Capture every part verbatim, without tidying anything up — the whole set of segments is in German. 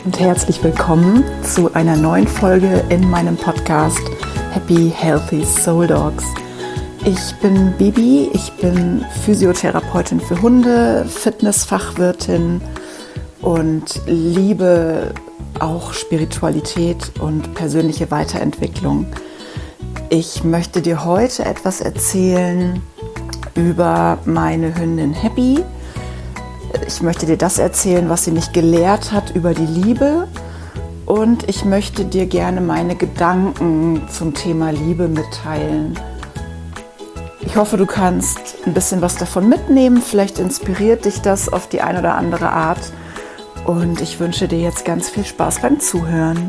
und herzlich willkommen zu einer neuen Folge in meinem Podcast Happy Healthy Soul Dogs. Ich bin Bibi, ich bin Physiotherapeutin für Hunde, Fitnessfachwirtin und liebe auch Spiritualität und persönliche Weiterentwicklung. Ich möchte dir heute etwas erzählen über meine Hündin Happy. Ich möchte dir das erzählen, was sie mich gelehrt hat über die Liebe, und ich möchte dir gerne meine Gedanken zum Thema Liebe mitteilen. Ich hoffe, du kannst ein bisschen was davon mitnehmen, vielleicht inspiriert dich das auf die eine oder andere Art, und ich wünsche dir jetzt ganz viel Spaß beim Zuhören.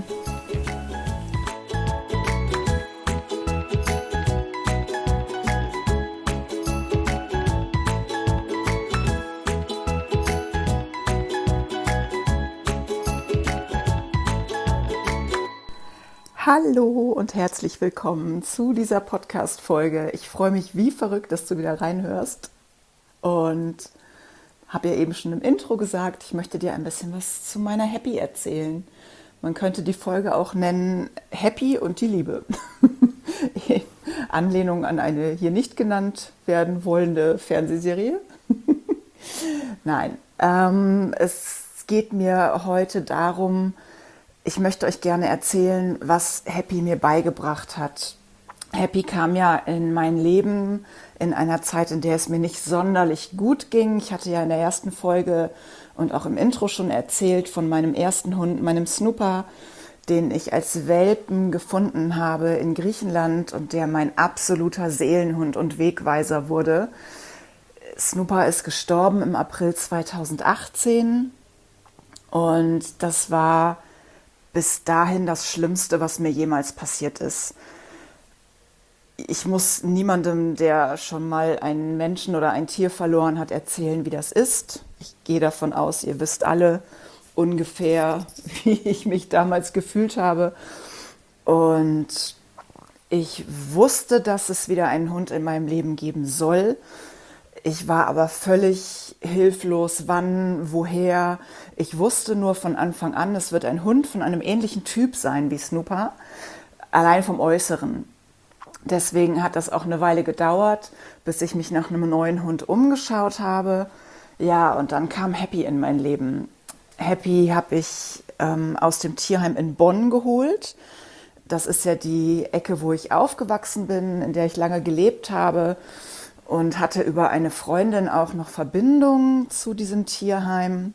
Hallo und herzlich willkommen zu dieser Podcast-Folge. Ich freue mich wie verrückt, dass du wieder reinhörst, und habe ja eben schon im Intro gesagt, ich möchte dir ein bisschen was zu meiner Happy erzählen. Man könnte die Folge auch nennen Happy und die Liebe. Anlehnung an eine hier nicht genannt werden wollende Fernsehserie. Nein, ähm, es geht mir heute darum, ich möchte euch gerne erzählen, was Happy mir beigebracht hat. Happy kam ja in mein Leben in einer Zeit, in der es mir nicht sonderlich gut ging. Ich hatte ja in der ersten Folge und auch im Intro schon erzählt von meinem ersten Hund, meinem Snooper, den ich als Welpen gefunden habe in Griechenland und der mein absoluter Seelenhund und Wegweiser wurde. Snooper ist gestorben im April zweitausendachtzehn, und das war bis dahin das Schlimmste, was mir jemals passiert ist. Ich muss niemandem, der schon mal einen Menschen oder ein Tier verloren hat, erzählen, wie das ist. Ich gehe davon aus, ihr wisst alle ungefähr, wie ich mich damals gefühlt habe. Und ich wusste, dass es wieder einen Hund in meinem Leben geben soll. Ich war aber völlig hilflos, wann, woher. Ich wusste nur von Anfang an, es wird ein Hund von einem ähnlichen Typ sein wie Snooper, allein vom Äußeren. Deswegen hat das auch eine Weile gedauert, bis ich mich nach einem neuen Hund umgeschaut habe. Ja, und dann kam Happy in mein Leben. Happy habe ich ähm, aus dem Tierheim in Bonn geholt. Das ist ja die Ecke, wo ich aufgewachsen bin, in der ich lange gelebt habe. Und hatte über eine Freundin auch noch Verbindung zu diesem Tierheim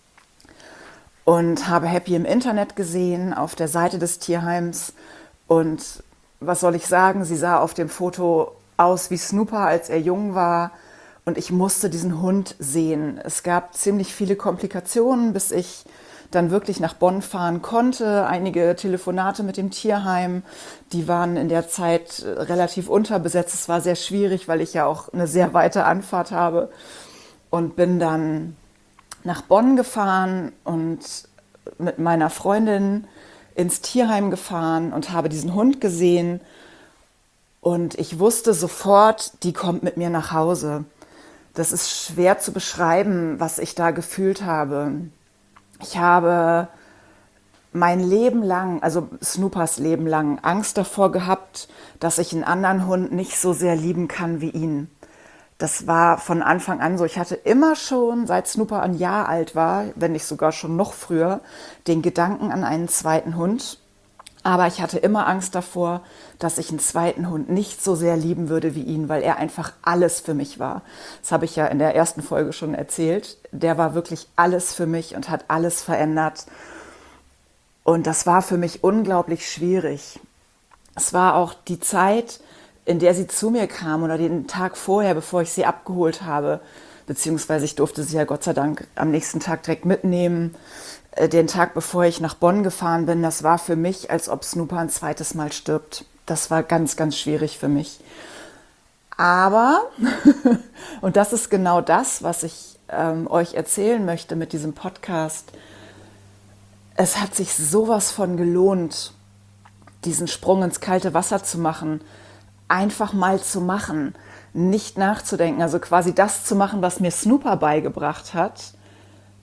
und habe Happy im Internet gesehen, auf der Seite des Tierheims, und was soll ich sagen, sie sah auf dem Foto aus wie Snooper, als er jung war, und ich musste diesen Hund sehen. Es gab ziemlich viele Komplikationen, bis ich dann wirklich nach Bonn fahren konnte. Einige Telefonate mit dem Tierheim, die waren in der Zeit relativ unterbesetzt. Es war sehr schwierig, weil ich ja auch eine sehr weite Anfahrt habe, und bin dann nach Bonn gefahren und mit meiner Freundin ins Tierheim gefahren und habe diesen Hund gesehen, und ich wusste sofort, die kommt mit mir nach Hause. Das ist schwer zu beschreiben, was ich da gefühlt habe. Ich habe mein Leben lang, also Snoopers Leben lang, Angst davor gehabt, dass ich einen anderen Hund nicht so sehr lieben kann wie ihn. Das war von Anfang an so. Ich hatte immer schon, seit Snooper ein Jahr alt war, wenn nicht sogar schon noch früher, den Gedanken an einen zweiten Hund. Aber ich hatte immer Angst davor, dass ich einen zweiten Hund nicht so sehr lieben würde wie ihn, weil er einfach alles für mich war. Das habe ich ja in der ersten Folge schon erzählt. Der war wirklich alles für mich und hat alles verändert. Und das war für mich unglaublich schwierig. Es war auch die Zeit, in der sie zu mir kam, oder den Tag vorher, bevor ich sie abgeholt habe. Beziehungsweise ich durfte sie ja Gott sei Dank am nächsten Tag direkt mitnehmen. Den Tag, bevor ich nach Bonn gefahren bin, das war für mich, als ob Snooper ein zweites Mal stirbt. Das war ganz, ganz schwierig für mich. Aber, und das ist genau das, was ich ähm, euch erzählen möchte mit diesem Podcast, es hat sich sowas von gelohnt, diesen Sprung ins kalte Wasser zu machen, einfach mal zu machen, nicht nachzudenken, also quasi das zu machen, was mir Snooper beigebracht hat,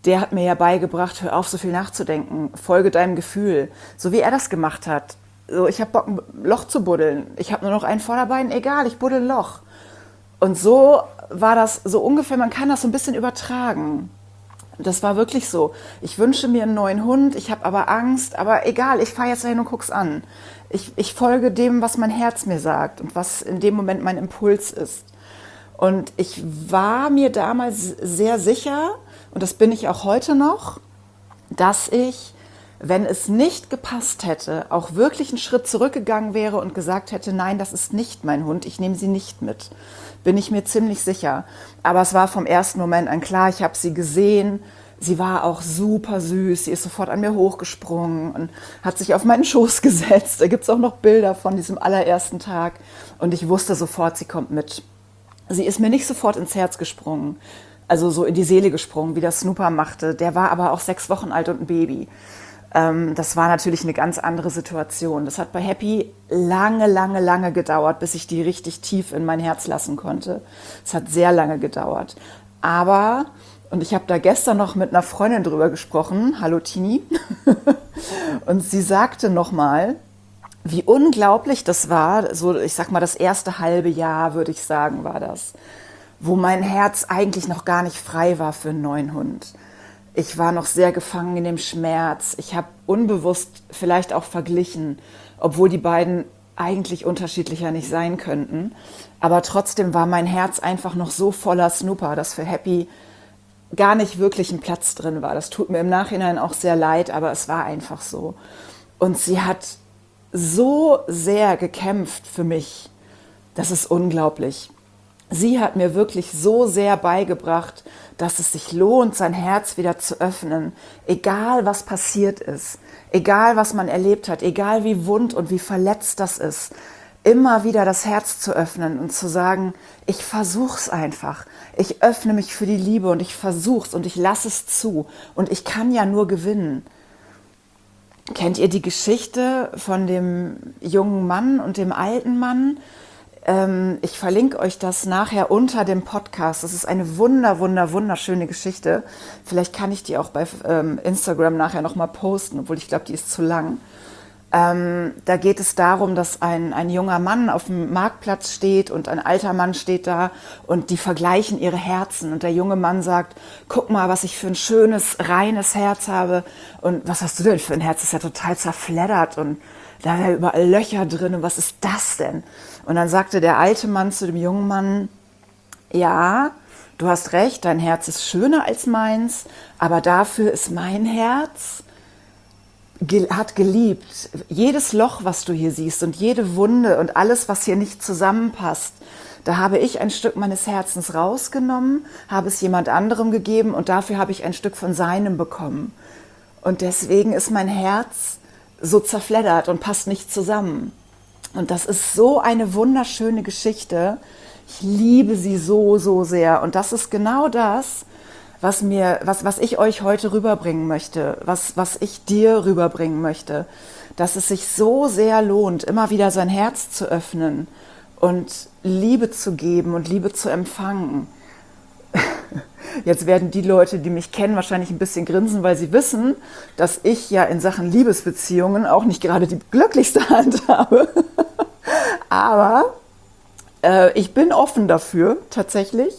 der hat mir ja beigebracht, hör auf, so viel nachzudenken, folge deinem Gefühl. So wie er das gemacht hat. So, ich habe Bock, ein Loch zu buddeln. Ich habe nur noch ein Vorderbein, egal, ich buddel ein Loch. Und so war das so ungefähr, man kann das so ein bisschen übertragen. Das war wirklich so. Ich wünsche mir einen neuen Hund, ich habe aber Angst, aber egal, ich fahre jetzt dahin und guck's an. Ich, ich folge dem, was mein Herz mir sagt und was in dem Moment mein Impuls ist. Und ich war mir damals sehr sicher, und das bin ich auch heute noch, dass ich, wenn es nicht gepasst hätte, auch wirklich einen Schritt zurückgegangen wäre und gesagt hätte, nein, das ist nicht mein Hund, ich nehme sie nicht mit. Bin ich mir ziemlich sicher. Aber es war vom ersten Moment an klar, ich habe sie gesehen. Sie war auch super süß, sie ist sofort an mir hochgesprungen und hat sich auf meinen Schoß gesetzt. Da gibt es auch noch Bilder von diesem allerersten Tag. Und ich wusste sofort, sie kommt mit. Sie ist mir nicht sofort ins Herz gesprungen, also so in die Seele gesprungen, wie das Snooper machte. Der war aber auch sechs Wochen alt und ein Baby. Ähm, das war natürlich eine ganz andere Situation. Das hat bei Happy lange, lange, lange gedauert, bis ich die richtig tief in mein Herz lassen konnte. Es hat sehr lange gedauert. Aber, und ich habe da gestern noch mit einer Freundin drüber gesprochen, hallo Tini, und sie sagte nochmal, wie unglaublich das war, so ich sag mal das erste halbe Jahr, würde ich sagen, war das, wo mein Herz eigentlich noch gar nicht frei war für einen neuen Hund. Ich war noch sehr gefangen in dem Schmerz. Ich habe unbewusst vielleicht auch verglichen, obwohl die beiden eigentlich unterschiedlicher nicht sein könnten. Aber trotzdem war mein Herz einfach noch so voller Snooper, dass für Happy gar nicht wirklich ein Platz drin war. Das tut mir im Nachhinein auch sehr leid, aber es war einfach so. Und sie hat so sehr gekämpft für mich. Das ist unglaublich. Sie hat mir wirklich so sehr beigebracht, dass es sich lohnt, sein Herz wieder zu öffnen, egal was passiert ist, egal was man erlebt hat, egal wie wund und wie verletzt das ist, immer wieder das Herz zu öffnen und zu sagen, ich versuch's einfach, ich öffne mich für die Liebe und ich versuch's und ich lasse es zu und ich kann ja nur gewinnen. Kennt ihr die Geschichte von dem jungen Mann und dem alten Mann? Ähm, ich verlinke euch das nachher unter dem Podcast. Das ist eine wunder, wunder, wunderschöne Geschichte. Vielleicht kann ich die auch bei ähm, Instagram nachher nochmal posten, obwohl ich glaube, die ist zu lang. Ähm, da geht es darum, dass ein, ein junger Mann auf dem Marktplatz steht und ein alter Mann steht da und die vergleichen ihre Herzen. Und der junge Mann sagt, guck mal, was ich für ein schönes, reines Herz habe. Und was hast du denn für ein Herz? Das ist ja total zerfleddert und da sind ja überall Löcher drin. Und was ist das denn? Und dann sagte der alte Mann zu dem jungen Mann, ja, du hast recht, dein Herz ist schöner als meins, aber dafür ist mein Herz hat geliebt. Jedes Loch, was du hier siehst und jede Wunde und alles, was hier nicht zusammenpasst, da habe ich ein Stück meines Herzens rausgenommen, habe es jemand anderem gegeben und dafür habe ich ein Stück von seinem bekommen. Und deswegen ist mein Herz so zerfleddert und passt nicht zusammen. Und das ist so eine wunderschöne Geschichte. Ich liebe sie so, so sehr. Und das ist genau das, was mir, was, was ich euch heute rüberbringen möchte, was, was ich dir rüberbringen möchte, dass es sich so sehr lohnt, immer wieder sein Herz zu öffnen und Liebe zu geben und Liebe zu empfangen. Jetzt werden die Leute, die mich kennen, wahrscheinlich ein bisschen grinsen, weil sie wissen, dass ich ja in Sachen Liebesbeziehungen auch nicht gerade die glücklichste Hand habe. Aber äh, ich bin offen dafür, tatsächlich.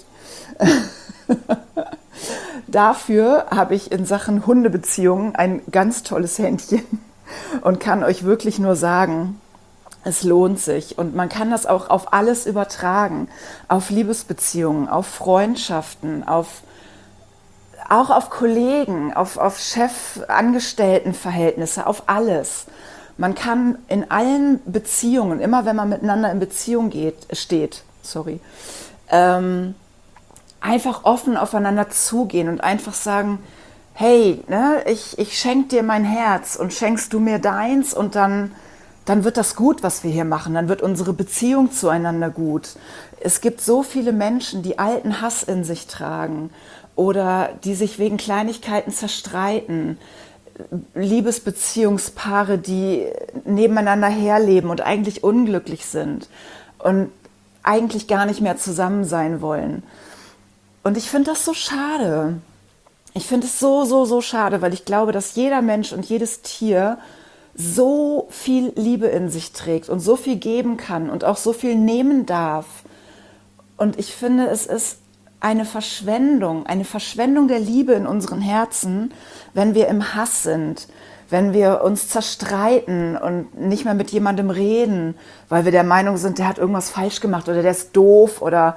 Dafür habe ich in Sachen Hundebeziehungen ein ganz tolles Händchen und kann euch wirklich nur sagen, es lohnt sich. Und man kann das auch auf alles übertragen, auf Liebesbeziehungen, auf Freundschaften, auf, auch auf Kollegen, auf, auf Chef-Angestellten-Verhältnisse, auf alles. Man kann in allen Beziehungen, immer wenn man miteinander in Beziehung geht, steht, sorry, ähm, einfach offen aufeinander zugehen und einfach sagen, hey, ne, ich, ich schenke dir mein Herz und schenkst du mir deins und dann, dann wird das gut, was wir hier machen. Dann wird unsere Beziehung zueinander gut. Es gibt so viele Menschen, die alten Hass in sich tragen oder die sich wegen Kleinigkeiten zerstreiten. Liebesbeziehungspaare, die nebeneinander herleben und eigentlich unglücklich sind und eigentlich gar nicht mehr zusammen sein wollen. Und ich finde das so schade. Ich finde es so, so, so schade, weil ich glaube, dass jeder Mensch und jedes Tier so viel Liebe in sich trägt und so viel geben kann und auch so viel nehmen darf. Und ich finde, es ist eine Verschwendung, eine Verschwendung der Liebe in unseren Herzen, wenn wir im Hass sind, wenn wir uns zerstreiten und nicht mehr mit jemandem reden, weil wir der Meinung sind, der hat irgendwas falsch gemacht oder der ist doof oder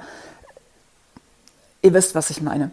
ihr wisst, was ich meine.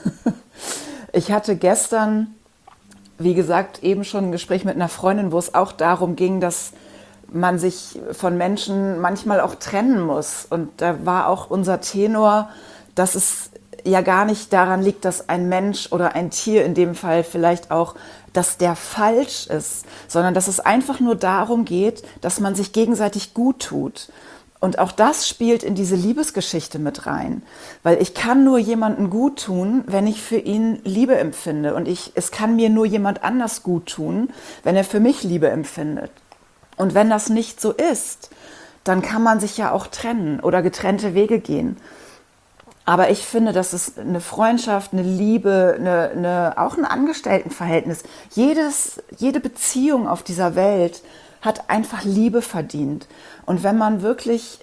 Ich hatte gestern, wie gesagt, eben schon ein Gespräch mit einer Freundin, wo es auch darum ging, dass man sich von Menschen manchmal auch trennen muss. Und da war auch unser Tenor, dass es ja gar nicht daran liegt, dass ein Mensch oder ein Tier in dem Fall vielleicht auch, dass der falsch ist, sondern dass es einfach nur darum geht, dass man sich gegenseitig gut tut. Und auch das spielt in diese Liebesgeschichte mit rein, weil ich kann nur jemanden gut tun, wenn ich für ihn Liebe empfinde. Und ich, es kann mir nur jemand anders gut tun, wenn er für mich Liebe empfindet. Und wenn das nicht so ist, dann kann man sich ja auch trennen oder getrennte Wege gehen. Aber ich finde, dass es eine Freundschaft, eine Liebe, eine, eine, auch ein Angestelltenverhältnis, jedes, jede Beziehung auf dieser Welt hat einfach Liebe verdient. Und wenn man wirklich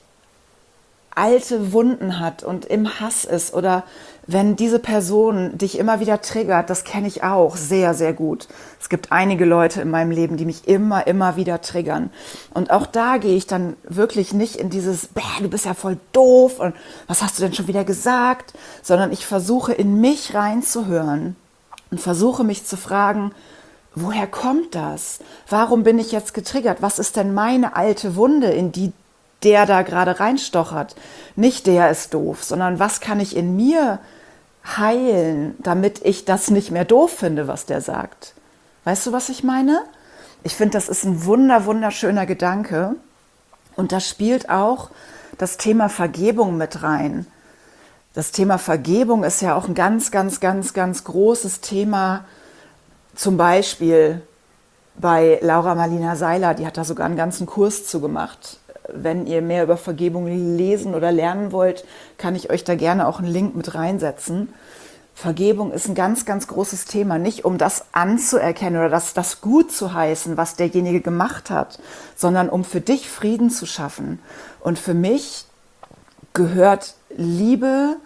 alte Wunden hat und im Hass ist oder wenn diese Person dich immer wieder triggert, das kenne ich auch sehr, sehr gut. Es gibt einige Leute in meinem Leben, die mich immer, immer wieder triggern. Und auch da gehe ich dann wirklich nicht in dieses, bäh, du bist ja voll doof und was hast du denn schon wieder gesagt, sondern ich versuche in mich reinzuhören und versuche mich zu fragen, woher kommt das? Warum bin ich jetzt getriggert? Was ist denn meine alte Wunde, in die der da gerade reinstochert? Nicht der ist doof, sondern was kann ich in mir heilen, damit ich das nicht mehr doof finde, was der sagt? Weißt du, was ich meine? Ich finde, das ist ein wunder, wunderschöner Gedanke. Und da spielt auch das Thema Vergebung mit rein. Das Thema Vergebung ist ja auch ein ganz, ganz, ganz, ganz großes Thema. Zum Beispiel bei Laura Marlina Seiler, die hat da sogar einen ganzen Kurs zu gemacht. Wenn ihr mehr über Vergebung lesen oder lernen wollt, kann ich euch da gerne auch einen Link mit reinsetzen. Vergebung ist ein ganz, ganz großes Thema. Nicht um das anzuerkennen oder das, das gut zu heißen, was derjenige gemacht hat, sondern um für dich Frieden zu schaffen. Und für mich gehört Liebe,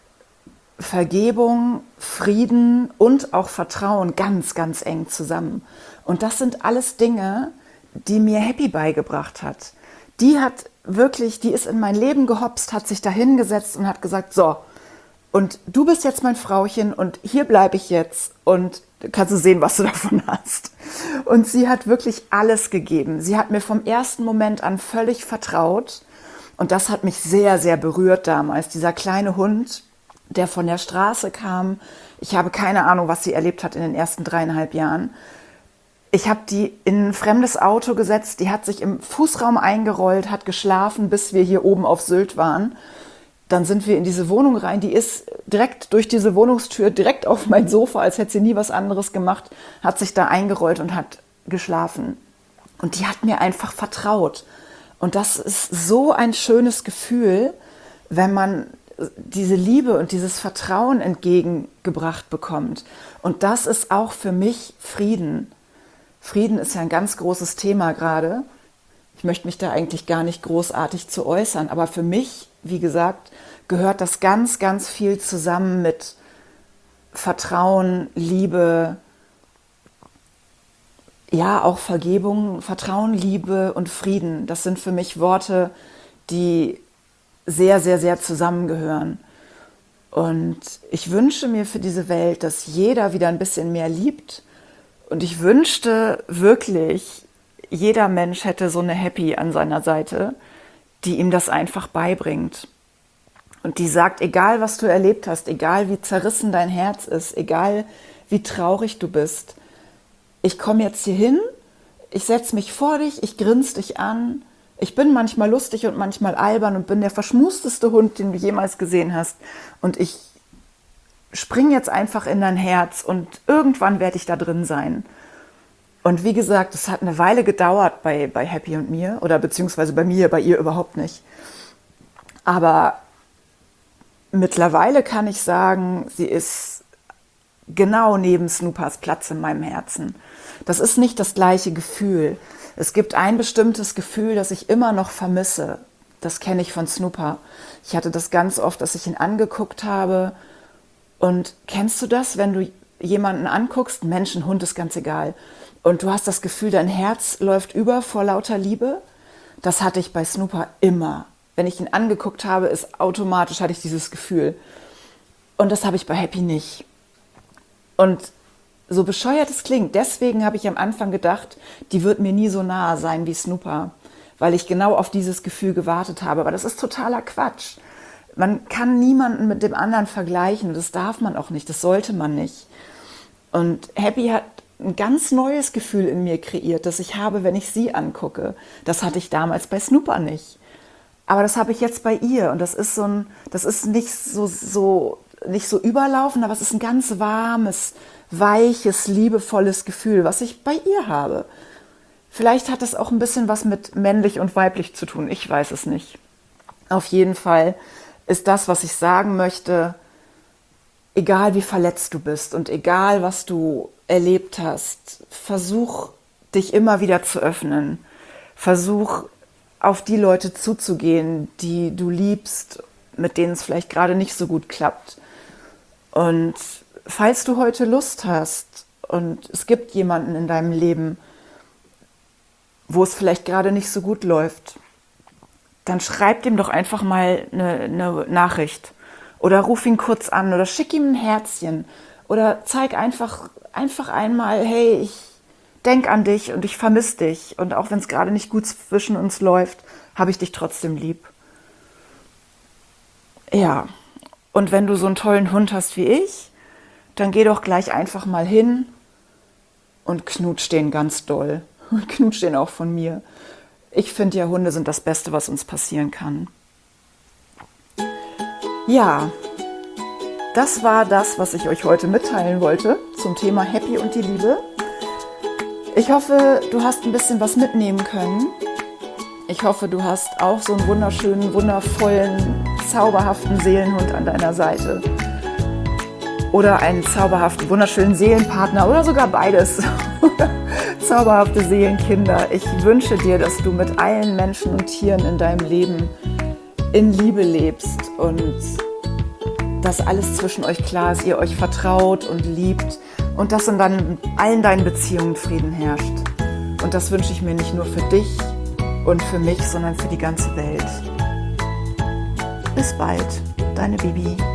Vergebung, Frieden und auch Vertrauen ganz, ganz eng zusammen. Und das sind alles Dinge, die mir Happy beigebracht hat. Die hat wirklich, die ist in mein Leben gehopst, hat sich da hingesetzt und hat gesagt, so, und du bist jetzt mein Frauchen und hier bleibe ich jetzt und kannst du sehen, was du davon hast. Und sie hat wirklich alles gegeben. Sie hat mir vom ersten Moment an völlig vertraut und das hat mich sehr, sehr berührt damals. Dieser kleine Hund, der von der Straße kam. Ich habe keine Ahnung, was sie erlebt hat in den ersten dreieinhalb Jahren. Ich habe die in ein fremdes Auto gesetzt, die hat sich im Fußraum eingerollt, hat geschlafen, bis wir hier oben auf Sylt waren. Dann sind wir in diese Wohnung rein, die ist direkt durch diese Wohnungstür, direkt auf mein Sofa, als hätte sie nie was anderes gemacht, hat sich da eingerollt und hat geschlafen. Und die hat mir einfach vertraut. Und das ist so ein schönes Gefühl, wenn man diese Liebe und dieses Vertrauen entgegengebracht bekommt. Und das ist auch für mich Frieden. Frieden ist ja ein ganz großes Thema gerade. Ich möchte mich da eigentlich gar nicht großartig zu äußern, aber für mich, wie gesagt, gehört das ganz, ganz viel zusammen mit Vertrauen, Liebe, ja, auch Vergebung, Vertrauen, Liebe und Frieden. Das sind für mich Worte, die sehr, sehr, sehr zusammengehören. Und ich wünsche mir für diese Welt, dass jeder wieder ein bisschen mehr liebt. Und ich wünschte wirklich, jeder Mensch hätte so eine Happy an seiner Seite, die ihm das einfach beibringt. Und die sagt, egal was du erlebt hast, egal wie zerrissen dein Herz ist, egal wie traurig du bist, ich komme jetzt hier hin, ich setze mich vor dich, ich grinse dich an, ich bin manchmal lustig und manchmal albern und bin der verschmusteste Hund, den du jemals gesehen hast. Und ich spring jetzt einfach in dein Herz und irgendwann werde ich da drin sein. Und wie gesagt, es hat eine Weile gedauert bei, bei Happy und mir oder beziehungsweise bei mir, bei ihr überhaupt nicht. Aber mittlerweile kann ich sagen, sie ist genau neben Snoopas Platz in meinem Herzen. Das ist nicht das gleiche Gefühl. Es gibt ein bestimmtes Gefühl, das ich immer noch vermisse. Das kenne ich von Snoopa. Ich hatte das ganz oft, dass ich ihn angeguckt habe. Und kennst du das, wenn du jemanden anguckst, Menschen, Hund, ist ganz egal, und du hast das Gefühl, dein Herz läuft über vor lauter Liebe? Das hatte ich bei Snoopa immer. Wenn ich ihn angeguckt habe, ist automatisch, hatte ich dieses Gefühl. Und das habe ich bei Happy nicht. Und so bescheuert es klingt, deswegen habe ich am Anfang gedacht, die wird mir nie so nahe sein wie Snoopa, weil ich genau auf dieses Gefühl gewartet habe. Aber das ist totaler Quatsch. Man kann niemanden mit dem anderen vergleichen. Das darf man auch nicht, das sollte man nicht. Und Happy hat ein ganz neues Gefühl in mir kreiert, das ich habe, wenn ich sie angucke. Das hatte ich damals bei Snoopa nicht. Aber das habe ich jetzt bei ihr. Und das ist so ein, das ist nicht so, so, nicht so überlaufend, aber es ist ein ganz warmes, weiches, liebevolles Gefühl, was ich bei ihr habe. Vielleicht hat es auch ein bisschen was mit männlich und weiblich zu tun. Ich weiß es nicht. Auf jeden Fall ist das, was ich sagen möchte, egal wie verletzt du bist und egal was du erlebt hast, versuch dich immer wieder zu öffnen. Versuch auf die Leute zuzugehen, die du liebst, mit denen es vielleicht gerade nicht so gut klappt. Und falls du heute Lust hast und es gibt jemanden in deinem Leben, wo es vielleicht gerade nicht so gut läuft, dann schreib dem doch einfach mal eine, eine Nachricht oder ruf ihn kurz an oder schick ihm ein Herzchen oder zeig einfach, einfach einmal, hey, ich denk an dich und ich vermisse dich und auch wenn es gerade nicht gut zwischen uns läuft, habe ich dich trotzdem lieb. Ja, und wenn du so einen tollen Hund hast wie ich, dann geh doch gleich einfach mal hin und knutsch den ganz doll. Und knutsch den auch von mir. Ich finde ja, Hunde sind das Beste, was uns passieren kann. Ja, das war das, was ich euch heute mitteilen wollte zum Thema Happy und die Liebe. Ich hoffe, du hast ein bisschen was mitnehmen können. Ich hoffe, du hast auch so einen wunderschönen, wundervollen, zauberhaften Seelenhund an deiner Seite. Oder einen zauberhaften, wunderschönen Seelenpartner oder sogar beides. Zauberhafte Seelenkinder. Ich wünsche dir, dass du mit allen Menschen und Tieren in deinem Leben in Liebe lebst und dass alles zwischen euch klar ist, ihr euch vertraut und liebt und dass in deinen, allen deinen Beziehungen Frieden herrscht. Und das wünsche ich mir nicht nur für dich und für mich, sondern für die ganze Welt. Bis bald, deine Bibi.